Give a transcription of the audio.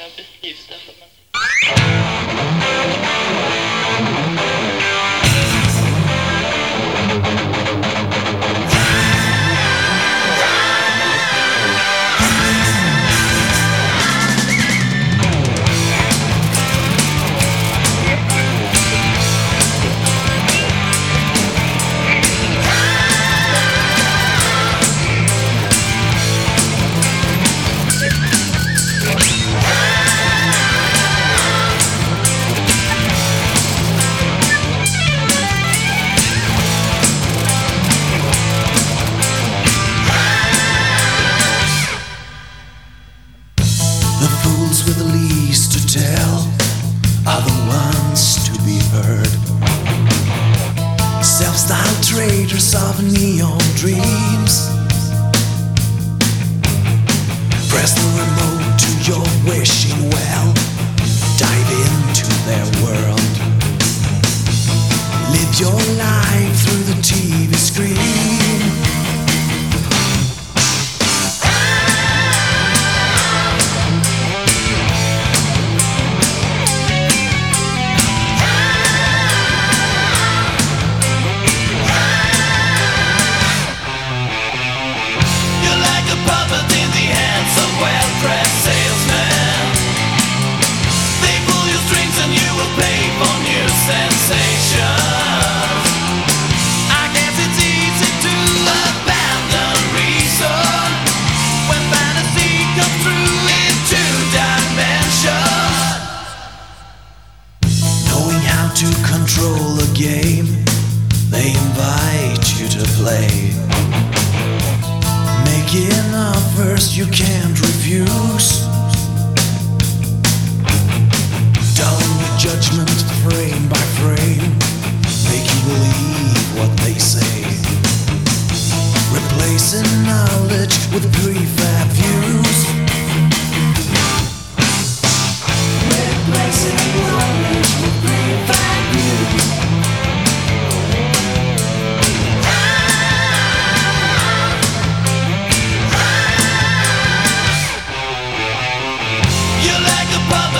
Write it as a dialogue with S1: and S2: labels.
S1: beskrivs det för mig.
S2: With the least to tell are the ones to be heard. Self-styled traders of neon dreams. Press the remote to your wishing well. Dive into their world. Live your life through the TV screen.
S3: Well-dressed salesman. They pull your strings and you will pay for new sensations. I guess it's easy to abandon reason when fantasy comes through in 2 dimensions.
S2: Knowing how to control a game, they invite you to play. Making offers you can't refuse. Dulling with judgment frame by frame. Make you believe what they say. Replacing knowledge with prefab views. Replacing knowledge with prefab views.
S3: You're like a puppet